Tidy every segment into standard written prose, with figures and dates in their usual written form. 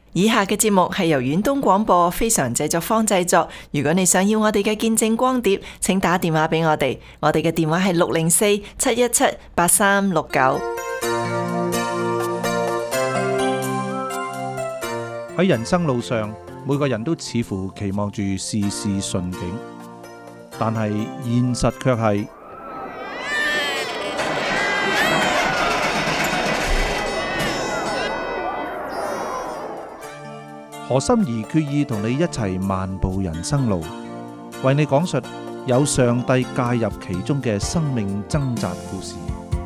以下嘅節目係由遠東廣播非常製作坊製作。如果你想要我哋嘅見證光碟，請打電話俾我哋。我哋嘅電話係604-717-8369。 喺人生路上，每個人都似乎期望住事事順境，但係現實卻係何心怡決意同你一齊漫步人生路，為你講述有上帝介入其中嘅生命掙扎故事。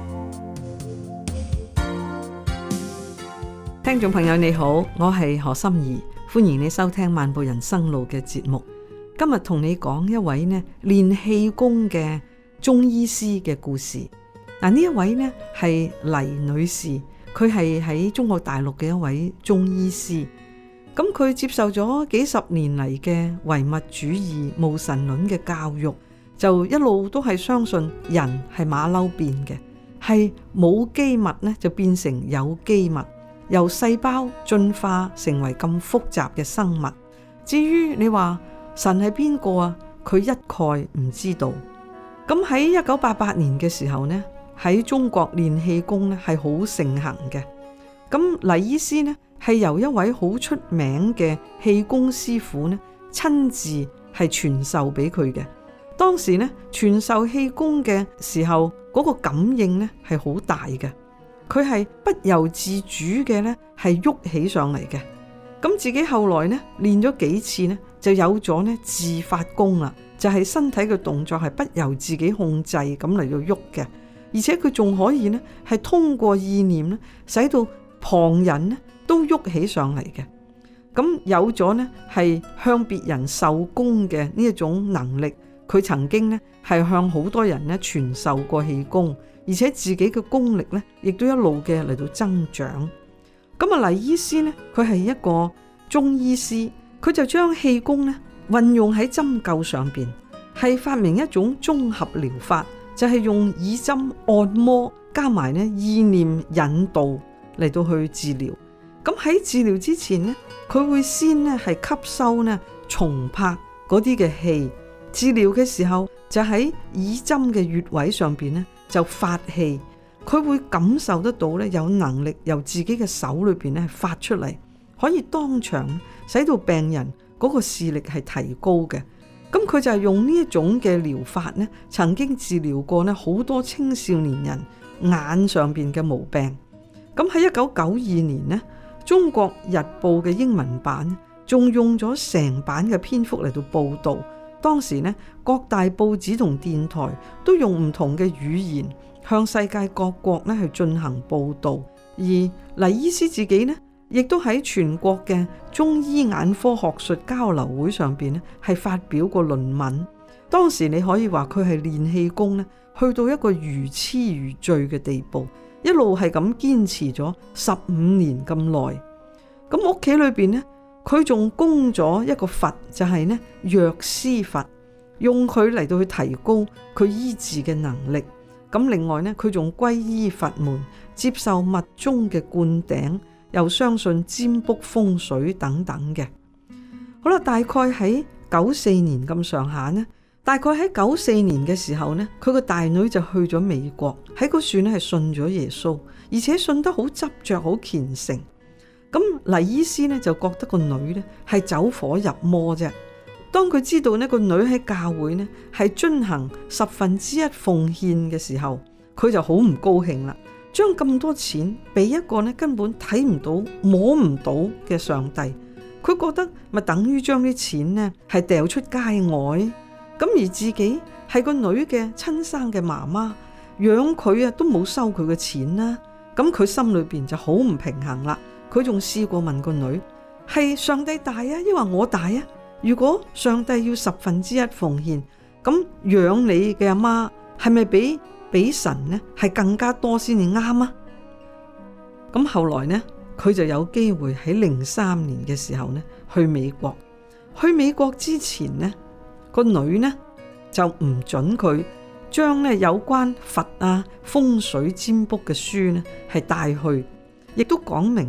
聽眾朋友你好，我係何心怡，歡迎你收聽漫步人生路嘅節目。今日同你講一位練氣功嘅中醫師嘅故事。呢一位係黎女士，佢係喺中國大陸嘅一位中醫師。咁佢接受咗幾十年嚟嘅唯物主義無神論嘅教育，就一路都係相信人係馬騮變嘅，係冇機物就變成有機物，由細胞進化成為咁複雜嘅生物。至於你話神係邊個啊？佢一概唔知道。咁喺1988年嘅時候喺中國練氣功係好盛行嘅。咁黎醫師係由一位好出名嘅氣功師傅親自係傳授俾佢嘅。當時傳授氣功嘅時候，嗰個感應係好大嘅，佢係不由自主嘅係喐起上嚟嘅。咁自己後來練咗幾次就有咗自發功啦，就係身體嘅動作係不由自己控制咁嚟到喐嘅，而且佢仲可以係通過意念使到旁人都喐起上嚟嘅。咁有咗係向別人受功嘅呢一種能力，佢曾經係向好多人傳授過氣功，而且自己嘅功力亦都一路嘅嚟到增長。咁黎醫師佢係一個中醫師，佢就將氣功運用喺針灸上邊，係發明一種綜合療法，就係用以針按摩加埋意念引導嚟到去治療。咁喺治療之前佢會先係吸收重拍嗰啲嘅氣，治療嘅時候就喺耳針嘅穴位上邊就發氣，佢會感受得到有能力由自己嘅手裏邊發出嚟，可以當場使到病人嗰個視力係提高嘅。咁佢就係用呢一種嘅療法曾經治療過好多青少年人眼上邊嘅毛病。咁喺1992年中國日報嘅英文版仲用咗成版嘅篇幅嚟到報道。當時各大報紙同電台都用唔同嘅語言向世界各國去進行報道，而黎醫師自己亦都喺全國嘅中醫眼科學術交流會上邊係發表過論文。當時你可以話佢係練氣功去到一個如痴如醉嘅地步，一路係咁堅持咗15年咁耐。咁屋企裏邊佢仲供咗一個佛，就係藥師佛，用佢嚟到去提高佢醫治嘅能力。咁另外佢仲皈依佛門，接受密宗嘅灌頂，又相信占卜風水等等嘅。好啦，大概喺94年咁上下大概喺94年嘅時候佢個大女就去咗美國，喺嗰處係信咗耶穌，而且信得好執着，好虔誠。咁黎醫師就覺得個女係走火入魔啫。當佢知道個女喺教會係遵行1/10奉獻嘅時候，佢就好唔高興啦，將咁多錢俾一個根本睇唔到摸唔到嘅上帝。佢覺得咪等於將啲錢係掉出街外，咁而自己係個女嘅親生嘅媽媽，養佢都冇收佢嘅錢啦。咁佢心裏邊就好唔平衡啦。佢仲試過問個女，係上帝大啊，抑或我大啊？如果上帝要1/10奉獻，咁養你嘅阿媽係咪比神係更加多先至啱啊？咁後來佢就有機會喺03年嘅時候去美國。去美國之前個女就唔准佢將有關佛風水占卜嘅書係帶去，亦都講明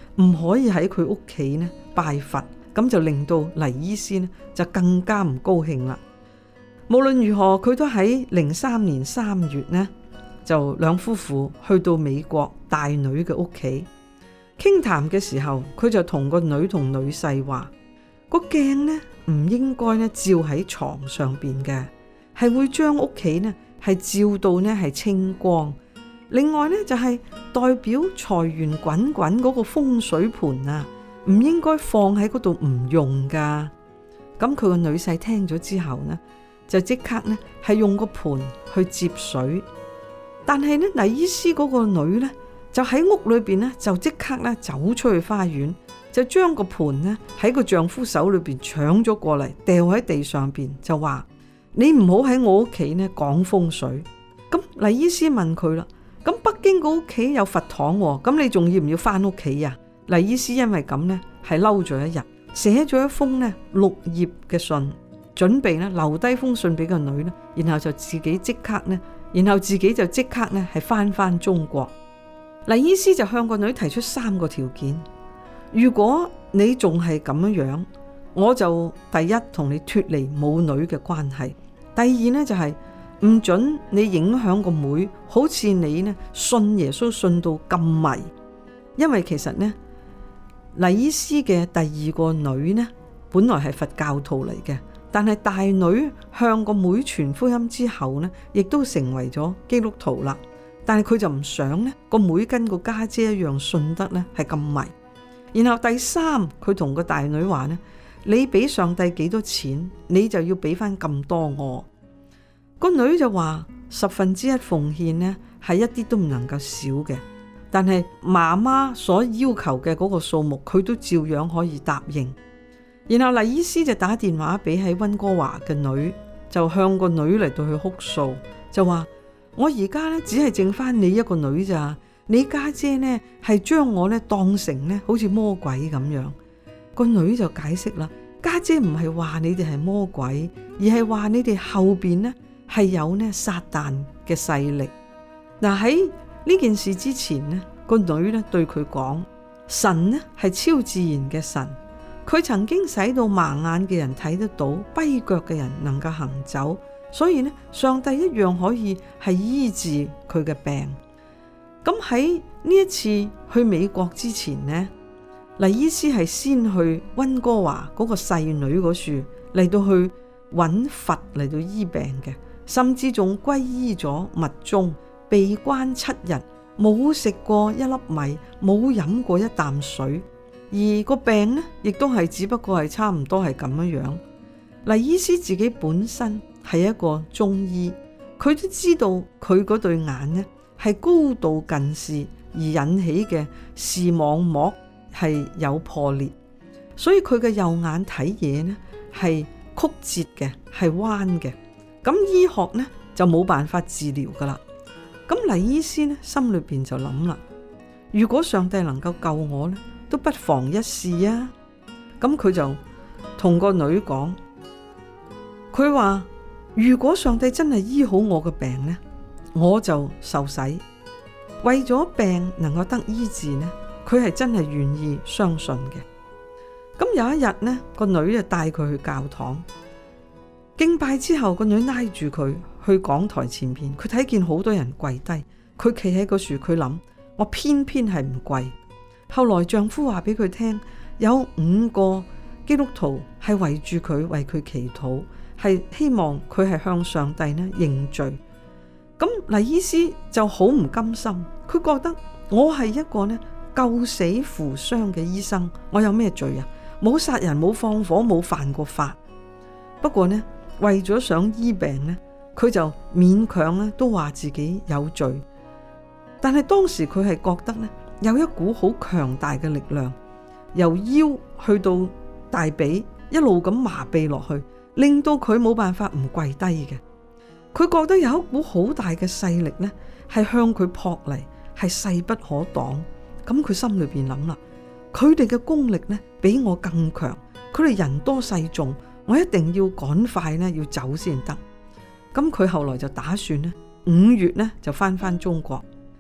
唔可以喺佢屋企呢拜佛，咁就令到黎醫師呢就更加唔高興啦。無論如何，佢都喺03年3月呢，就兩夫婦去到美國大女嘅屋企傾談嘅時候，佢就同個女同女婿話：個鏡呢唔應該呢照喺床上邊嘅，係會將屋企呢係照到呢係清光。另外呢，就係代表財源滾滾嗰個風水盤啊，唔應該放喺嗰度唔用噶。咁佢個女婿聽咗之後呢，就即刻呢係用個盤去接水。但係呢，黎醫師嗰個女呢，就喺屋裏邊呢，就即刻呢走出去花園，就將個盤呢喺個丈夫手裏邊搶咗過嚟，掉喺地上邊，就話：你唔好喺我屋企呢講風水。咁黎醫師問佢啦：咁北京個屋企有佛堂喎，咁你仲要唔要翻屋企啊？黎醫師因為咁呢，係嬲咗一日，寫咗一封呢6頁嘅信，準備呢留低封信俾個女呢，然後自己就即刻呢係翻中國。黎醫師就向個女提出3個條件：如果你仲係咁樣，我就第一同你脫離母女嘅關係；第二呢，就係唔准你影響個妹，好似你呢信耶穌信到咁迷。因為其實呢，黎醫師嘅第2個女呢，本來係佛教徒嚟嘅，但係大女向個妹傳福音之後呢，亦都成為咗基督徒啦。但係佢就唔想呢個妹跟個家姐一樣信得呢係咁迷。然後第3，佢同個大女話呢：你俾上帝幾多錢，你就要俾翻咁多我。個女就話1/10奉獻呢係一啲都唔能夠少嘅，但係媽媽所要求嘅嗰個數目，佢都照樣可以答應。然後黎醫師就打電話俾喺溫哥華嘅女，就向個女嚟到去哭訴，就話：我而家呢只係剩翻你一個女咋，你家姐呢係將我呢當成呢好似魔鬼咁樣。個女就解釋啦：家姐唔係話你哋係魔鬼，而係話你哋後邊呢係有呢撒旦嘅勢力。嗱，喺呢件事之前呢，個女呢對佢講：神呢係超自然嘅神，佢曾經使到盲眼嘅人睇得到，跛腳嘅人能夠行走，所以呢，上帝一樣可以係醫治佢嘅病。咁喺呢一次去美國之前呢，黎醫師係先去溫哥華嗰個細女嗰處嚟到去揾佛嚟到醫病嘅，甚至仲皈依咗密宗，被關7日，冇食過一粒米，冇飲過一啖水，而個病呢，亦都係只不過係差唔多係咁樣。黎醫師自己本身係一個中醫，佢都知道佢嗰對眼呢係高度近視而引起嘅視網膜係有破裂，所以佢嘅右眼睇嘢呢係曲折嘅，係彎嘅。咁醫學呢就冇辦法治療噶啦。咁黎醫師呢心裏邊就諗啦，如果上帝能夠救我呢，都不妨一試啊。咁佢就同個女講，佢話如果上帝真係醫好我嘅病呢，我就受洗。為咗病能夠得醫治呢，佢係真係願意相信嘅。咁有一日呢，個女就帶佢去教堂敬拜之後，個女拉住佢去講台前面，佢睇見好多人跪低，佢企喺個樹，佢諗我偏偏係唔跪。後來丈夫話俾佢聽，有5個基督徒係圍住佢，為佢祈禱，係希望佢係向上帝呢認罪。咁黎醫師就好唔甘心，佢覺得我係一個呢救死扶傷嘅醫生，我有咩罪啊？冇殺人，冇放火，冇犯過法。不過呢，為咗想醫病呢，佢就勉強呢都話自己有罪。但係當時佢係覺得呢有一股好強大嘅力量，由腰去到大髀一路咁麻痹落去，令到佢冇辦法唔跪低嘅。佢覺得有一股好大嘅勢力呢係向佢撲嚟，係勢不可擋。咁佢心裏邊諗啦，佢哋嘅功力呢比我更強，佢哋人多勢眾，我一定要趕快呢要走先得。咁佢後來就打算呢5月呢就翻中國。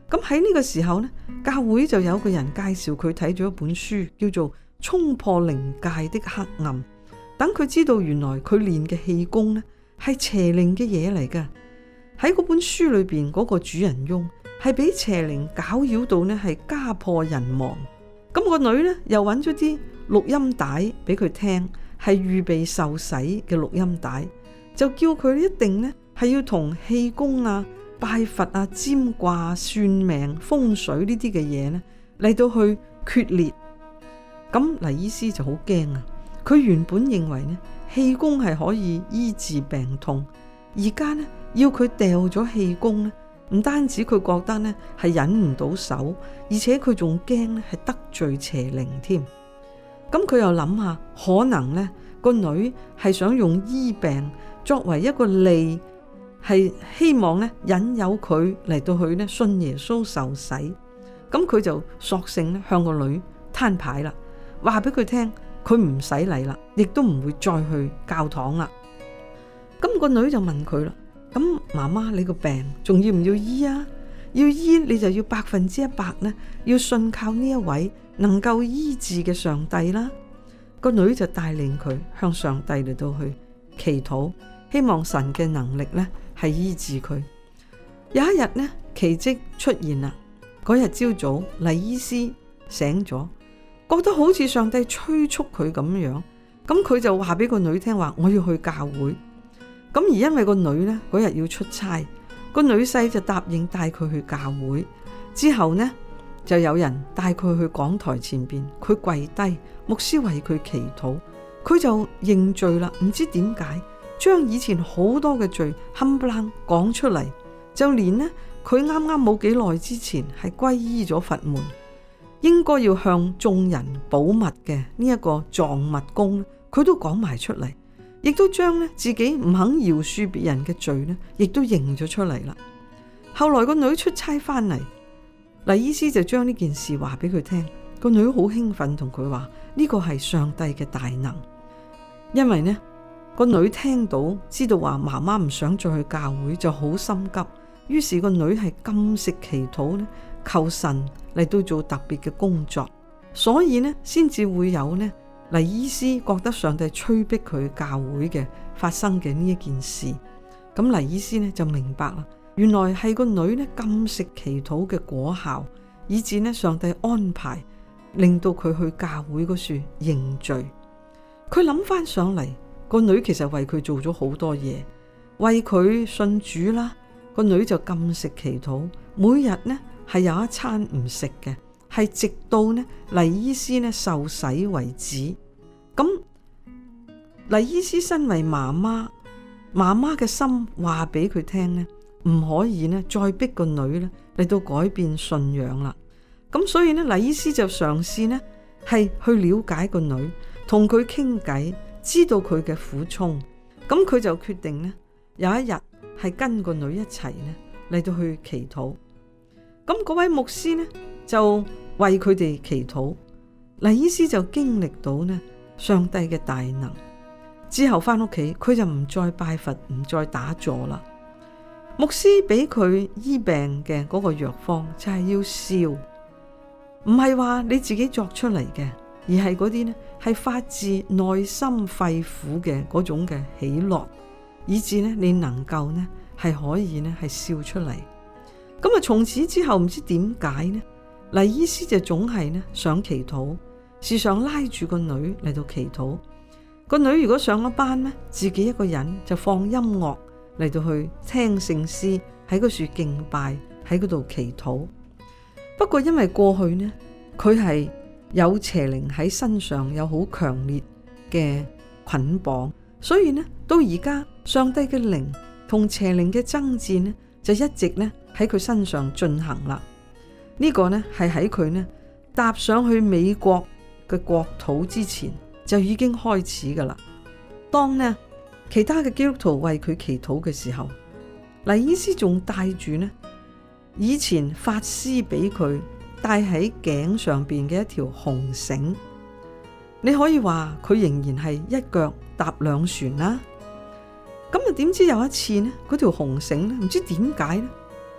咁喺呢個時候呢，教會就有個人介紹佢睇咗一本書，叫做《衝破靈界的黑暗》，等佢知道原來佢練嘅氣功呢係邪靈嘅嘢嚟噶。喺嗰本書裏邊，嗰個主人翁係俾邪靈攪擾到呢係家破人亡。咁個女呢又揾咗啲錄音帶俾佢聽，係預備受洗嘅錄音帶，就叫佢一定呢係要同氣功啊、拜佛啊、占卦、算命、風水呢啲嘅嘢呢嚟到去決裂。咁黎醫師就好驚啊！佢原本認為呢氣功係可以醫治病痛，而家呢要佢掉咗氣功呢，唔單止佢覺得呢係忍唔到手，而且佢仲驚呢係得罪邪靈添。咁佢又諗下，可能呢個女係想用醫病作為一個利，係希望呢引誘佢嚟到去呢信耶穌受洗。咁佢就索性呢向個女攤牌啦，話俾佢聽佢唔使嚟啦，亦都唔會再去教堂啦。咁個女就問佢啦，咁媽媽，你個病仲要唔要醫啊？要醫你就要100%呢，要信靠呢一位能夠醫治嘅上帝啦。個女就帶領佢向上帝嚟到去祈禱，希望神嘅能力呢係醫治佢。有一日呢，奇蹟出現啦。嗰日朝早，黎醫師醒咗，覺得好似上帝催促佢咁樣，咁佢就話俾個女聽話，我要去教會。咁而因為個女呢嗰日要出差，個女婿就答應帶佢去教會。之後呢，就有人帶佢去講台前邊，佢跪低，牧師為佢祈禱，佢就認罪啦。唔知點解將以前好多嘅罪冚唪唥講出嚟，就連呢佢啱啱冇幾耐之前係皈依咗佛門，應該要向眾人保密嘅呢一個藏密功，佢都講埋出嚟，亦都將呢自己唔肯饒恕別人嘅罪呢，亦都認咗出嚟啦。後來個女出差翻嚟，黎醫師就將呢件事話俾佢聽，個女好興奮，同佢話呢個係上帝嘅大能。因為呢個女聽到知道話媽媽唔想再去教會，就好心急，於是個女係禁食祈禱呢，求神嚟到做特別嘅工作，所以呢先至會有呢黎醫師覺得上帝催逼佢教會嘅發生嘅呢一件事。咁黎醫師呢就明白啦，原來係個女呢禁食祈禱嘅果效，以致呢上帝安排令到佢去教會嗰處認罪。佢諗翻上嚟，個女其實為佢做咗好多嘢，為佢信主啦。個女就禁食祈禱，每日呢係有一餐唔食嘅，係直到呢黎醫師呢受洗為止。咁黎醫師身為媽媽，媽媽嘅心話俾佢聽呢，唔可以呢再逼個女呢嚟到改變信仰啦。咁所以呢黎醫師就嘗試呢係去了解個女，同佢傾偈，知道佢嘅苦衷。咁佢就決定呢有一日係跟個女一齊呢嚟到去祈禱。咁嗰位牧師呢就為佢哋祈禱，黎醫師就經歷到呢上帝嘅大能。之後翻屋企，佢就唔再拜佛，唔再打坐啦。牧師俾佢醫病嘅嗰個藥方就係要笑，唔係話你自己作出嚟嘅，而係嗰啲呢係發自內心肺腑嘅嗰種嘅喜樂，以致呢你能夠呢係可以呢係笑出嚟。咁啊，從此之後唔知點解呢，黎醫師就總係呢想祈禱，時常拉住個女嚟到祈禱。個女如果上咗班呢，自己一個人就放音樂嚟到去聽聖詩，喺嗰處敬拜，喺嗰度祈禱。不過因為過去呢，佢係有邪靈喺身上有好強烈嘅捆綁，所以呢到而家上帝嘅靈同邪靈嘅爭戰呢就一直呢喺佢身上進行啦。呢個呢係喺佢呢踏上去美國嘅國土之前就已經開始噶啦。當呢其他嘅基督徒為佢祈禱嘅時候，黎醫師仲帶住呢以前法師俾佢戴喺頸上邊嘅一條紅繩。你可以話佢仍然係一腳踏兩船啦。咁啊，點知有一次呢，嗰條紅繩呢唔知點解呢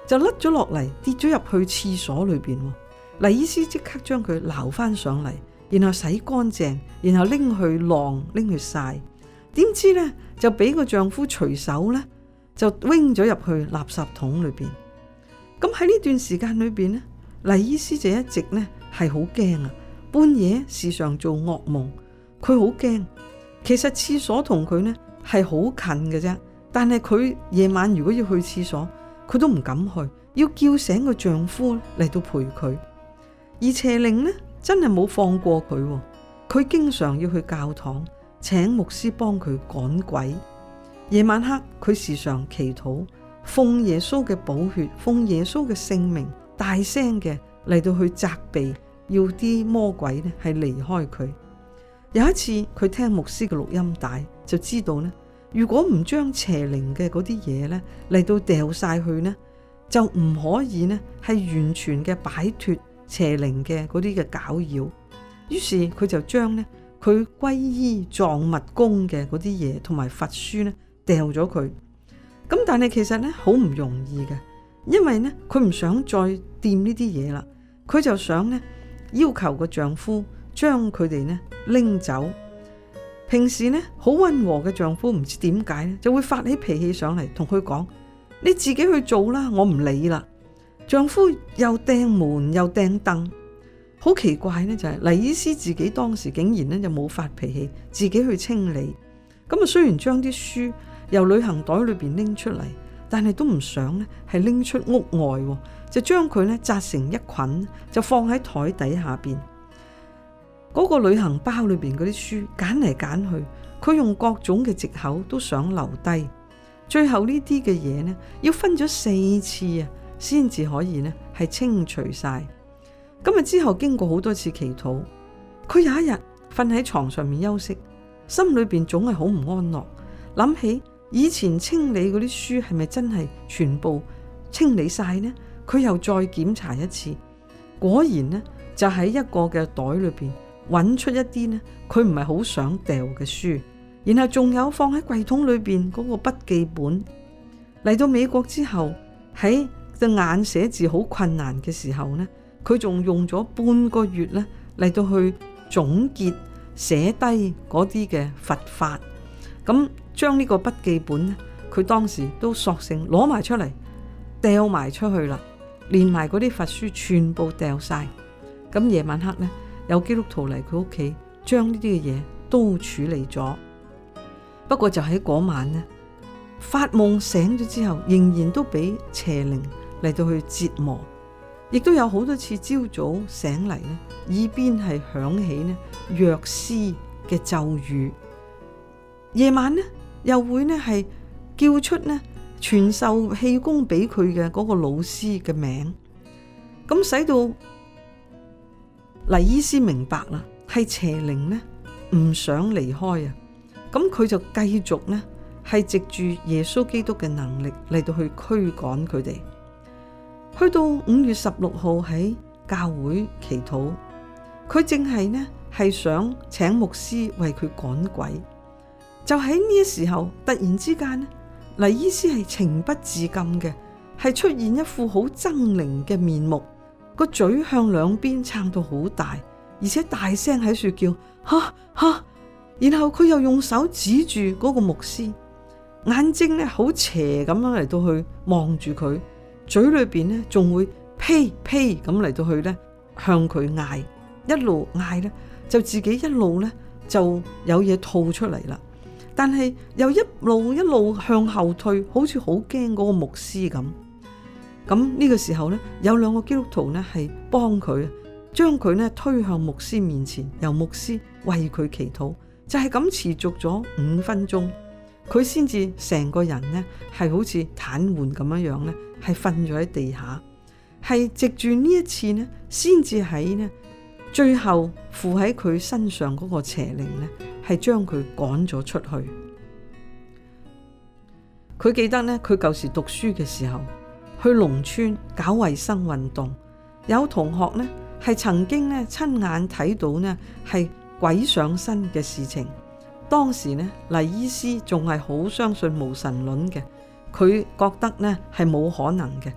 就甩咗落嚟，跌咗入去廁所裏邊。黎醫師即刻將佢撈翻上嚟，然後洗乾淨，然後拎去晾，拎去曬。點知呢，就俾個丈夫隨手呢，就扔咗入去垃圾桶裏邊。咁喺呢段時間裏邊呢，黎醫師就一直呢係好驚啊，半夜時常做噩夢，佢好驚。其實廁所同佢呢係好近嘅啫，但係佢夜晚如果要去廁所，佢都唔敢去，要叫醒個丈夫嚟到陪佢。而邪靈呢真係冇放過佢，佢經常要去教堂請牧師幫佢趕鬼。夜晚黑佢時常祈禱，奉耶穌嘅寶血，奉耶穌嘅聖名，大聲嘅嚟到去責備，要啲魔鬼呢係離開佢。有一次佢聽牧師嘅錄音帶，就知道呢，如果唔將邪靈嘅嗰啲嘢呢嚟到掉晒去呢，就唔可以呢係完全嘅擺脫邪靈嘅嗰啲嘅攪擾。於是佢就將呢佢皈依藏密宗嘅嗰啲嘢同埋佛書呢掉咗佢。咁但係其實呢好唔容易嘅，因為呢佢唔想再掂呢啲嘢啦，佢就想呢要求個丈夫將佢哋呢拎走。平時呢好溫和嘅丈夫唔知點解呢就會發起脾氣上嚟，同佢講：你自己去做啦，我唔理啦。丈夫又掟門又掟凳，好奇怪呢就係黎醫師自己當時竟然呢就冇發脾氣，自己去清理。咁啊雖然將啲書由旅行袋裏邊拎出嚟，但係都唔想呢係拎出屋外，就將佢呢紮成一捆，就放喺台底下邊。嗰個旅行包裏邊嗰啲書揀嚟揀去，佢用各種嘅藉口都想留低。最後呢啲嘅嘢呢，要分咗4次啊，先至可以呢係清除晒。今日之後經過好多次祈禱，佢有一日瞓喺床上面休息，心裏邊總係好唔安樂，諗起以前清理嗰啲書係咪真係全部清理晒呢？佢又再檢查一次，果然呢就喺一個嘅袋裏邊揾出一啲呢佢唔係好想掉嘅書，然後仲有放喺櫃桶裏邊嗰個筆記本。嚟到美國之後，喺隻眼寫字好困難嘅時候呢，佢仲用咗半個月呢嚟到去總結寫低嗰啲嘅佛法。咁將呢個筆記本呢，佢當時都索性攞埋出嚟，掉埋出去啦，連埋嗰啲佛書全部掉晒。咁夜晚黑呢，有基督徒嚟佢屋企，將呢啲嘅嘢都處理咗。不過就喺嗰晚呢，發夢醒咗之後，仍然都俾邪靈嚟到去折磨，亦都有好多次朝早醒嚟呢，耳邊係響起呢藥師嘅咒語，夜晚呢又會呢係叫出呢傳授氣功俾佢嘅嗰個老師嘅名，咁使到黎醫師明白啦，係邪靈呢唔想離開啊，咁佢就繼續呢係藉住耶穌基督嘅能力嚟到去驅趕佢哋。去到5月16號喺教會祈禱，佢正係呢係想請牧師為佢趕鬼。就喺呢時候，突然之間呢，黎醫師係情不自禁嘅，係出現一副好猙獰嘅面目，個嘴向兩邊撐到好大，而且大聲喺度叫哈哈，然後佢又用手指住嗰個牧師，眼睛呢好斜咁樣嚟到去望住佢，嘴裏邊呢仲會呸呸咁嚟到去呢向佢嗌，一路嗌呢就自己一路呢就有嘢吐出嚟啦。但係又一路向後退，好似好驚嗰個牧師咁。咁呢個時候呢，有2個基督徒呢係幫佢，將佢呢推向牧師面前，由牧師為佢祈禱。就係咁持續咗5分鐘，佢先至成個人呢係好似癱瘓咁樣呢，係瞓咗喺地下。係藉住呢一次呢，先至喺呢最後附喺佢身上嗰個邪靈呢，係將佢趕咗出去。佢記得呢，佢舊時讀書嘅時候，去農村搞衛生運動，有同學呢係曾經呢親眼睇到呢係鬼上身嘅事情。當時呢，黎醫師仲係好相信無神論嘅，佢覺得呢係冇可能嘅。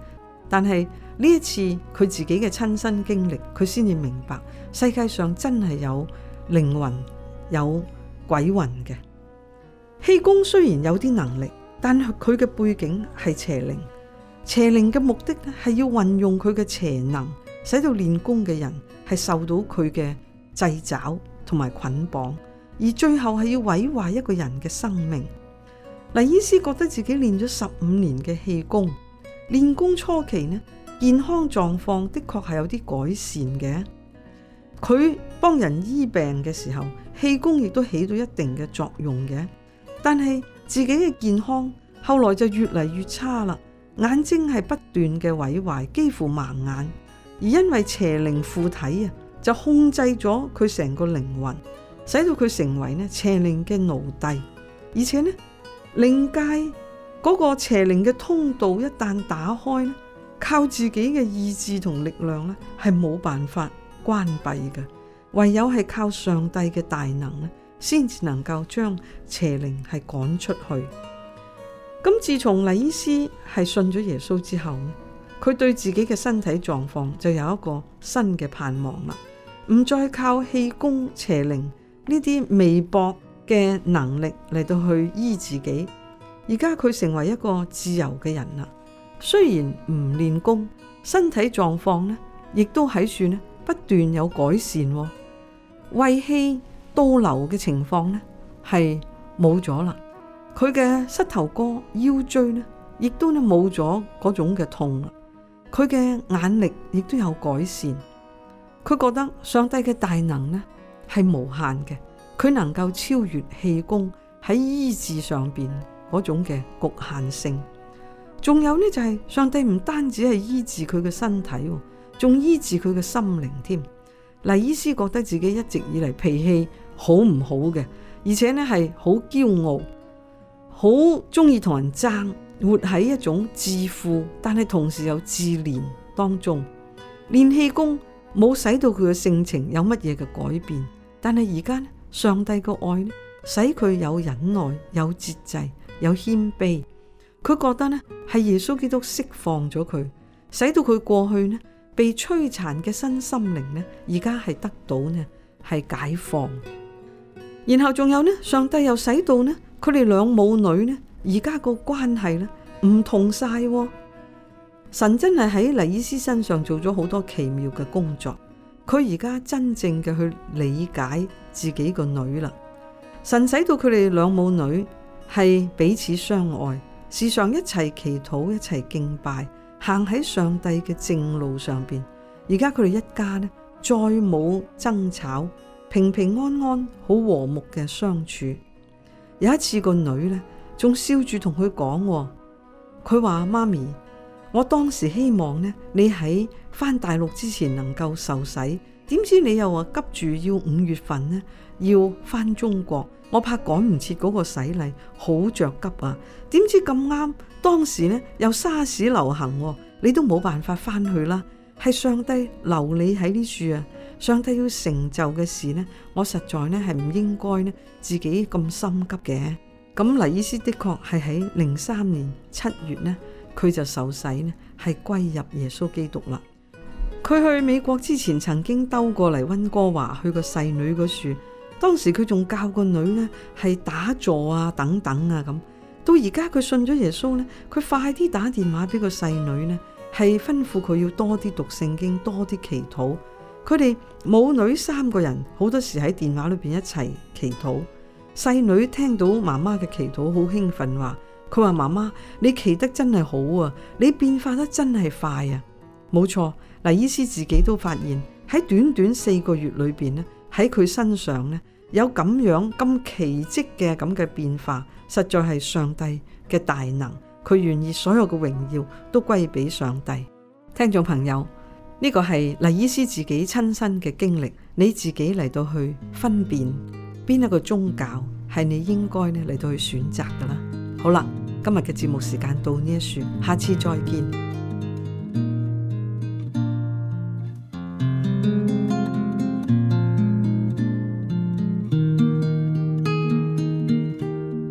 但係呢一次佢自己嘅親身經歷，佢先至明白世界上真係有靈魂、有鬼魂嘅。氣功雖然有啲能力，但係佢嘅背景係邪靈。邪靈嘅目的咧，係要運用佢嘅邪能，使到練功嘅人係受到佢嘅掣肘同埋捆綁，而最後係要毀壞一個人嘅生命。黎醫師覺得自己練咗15年嘅氣功，練功初期呢，健康狀況的確係有啲改善嘅。佢幫人醫病嘅時候，氣功亦都起到一定嘅作用嘅。但係自己嘅健康後來就越嚟越差啦，眼睛係不斷嘅毀壞，幾乎盲眼。而因為邪靈附體啊，就控制咗佢成個靈魂，使到佢成為呢邪靈嘅奴隸。而且呢，靈界嗰個邪靈嘅通道一旦打開呢，靠自己嘅意志同力量呢係冇辦法關閉嘅，唯有係靠上帝嘅大能呢，先至能夠將邪靈係趕出去。咁自從黎醫師係信咗耶穌之後呢，佢對自己嘅身體狀況就有一個新嘅盼望啦，唔再靠氣功邪靈呢啲微薄嘅能力嚟到去醫自己。而家佢成為一個自由嘅人啦，雖然唔練功，身體狀況呢亦都喺處呢不斷有改善，胃氣倒流嘅情況呢係冇咗啦。佢嘅膝頭哥、腰椎呢亦都呢冇咗嗰種嘅痛啦。佢嘅眼力亦都有改善。佢覺得上帝嘅大能呢係無限嘅，佢能夠超越氣功喺醫治上邊嗰種嘅局限性。仲有呢就係上帝唔單止係醫治佢嘅身體，仲醫治佢嘅心靈添。黎醫師覺得自己一直以嚟脾氣好唔好嘅，而且呢係好驕傲，好中意同人爭，活喺一種自負但係同時又自憐當中。練氣功冇使到佢嘅性情有乜嘢嘅改變，但係而家呢，上帝嘅愛呢使佢有忍耐、有節制、有謙卑。佢覺得呢係耶穌基督釋放咗佢，使到佢過去呢被摧殘嘅身心靈呢，而家係得到呢係解放。然後仲有呢，上帝又使到呢佢哋兩母女呢，而家個關係呢唔同晒。神真係喺黎醫師身上做咗好多奇妙嘅工作。佢而家真正嘅去理解自己個女啦。神使到佢哋兩母女係彼此相愛，時常一齊祈禱，一齊敬拜，行喺上帝嘅正路上邊。而家佢哋一家呢，再冇爭吵，平平安安，好和睦嘅相處。有一次個女呢，仲笑住同佢講，佢話媽咪，我當時希望呢，你喺返大陸之前能夠受洗，點知你又話急住要5月份呢要返中國，我怕趕唔切嗰個洗禮，好着急啊！點知咁啱當時呢又沙士流行，你都冇辦法返去啦。係上帝留你喺呢處啊！上帝要成就嘅事呢，我實在呢係唔應該呢自己咁心急嘅。咁黎醫師的確係喺03年7月呢，佢就受洗呢係歸入耶穌基督啦。佢去美國之前曾經兜過嚟溫哥華去個細女嗰處，當時佢仲教個女呢係打坐啊等等啊咁。到而家佢信咗耶穌呢，佢快啲打電話俾個細女呢，係吩咐佢要多啲讀聖經，多啲祈禱。佢哋母女3個人好多時喺電話裏邊一齊祈禱。細女聽到媽媽嘅祈禱好興奮，話佢話媽媽，你祈得真係好啊，你變化得真係快啊。冇錯，黎醫師自己都發現喺短短4個月裏邊呢，喺佢身上呢有咁樣咁奇蹟嘅咁嘅變化，實在係上帝嘅大能。佢願意所有嘅榮耀都歸俾上帝。聽眾朋友，呢個係黎醫師自己親身嘅經歷，你自己嚟到去分辨邊一個宗教係你應該呢嚟到去選擇噶啦。好啦，今日嘅節目時間到呢一處，下次再見。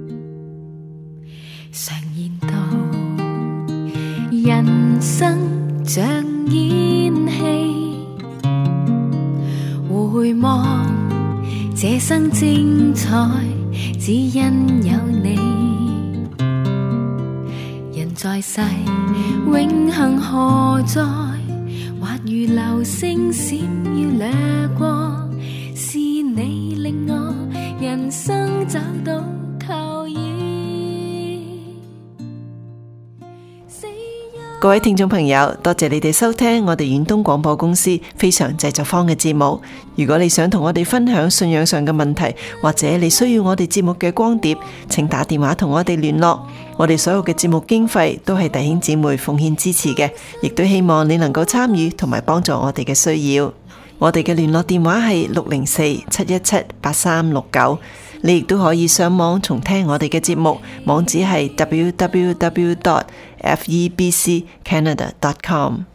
常言道，人生像煙氣，回望這生精彩，只因有你。人在世，永恆何在？或如流星閃耀掠過，是你令我人生找到靠倚。 各位聽眾朋友，多謝你哋收聽我哋遠東廣播公司非常製作坊嘅節目。如果你想同我哋分享信仰上嘅問題，或者你需要我哋節目嘅光碟，請打電話同我哋聯絡。我哋所有嘅節目經費都係弟兄姊妹奉獻支持嘅，亦都希望你能夠參與同埋幫助我哋嘅需要。我哋嘅聯絡電話係604-717-8369。你亦都可以上網重聽我哋嘅節目，網址係www.febccanada.com。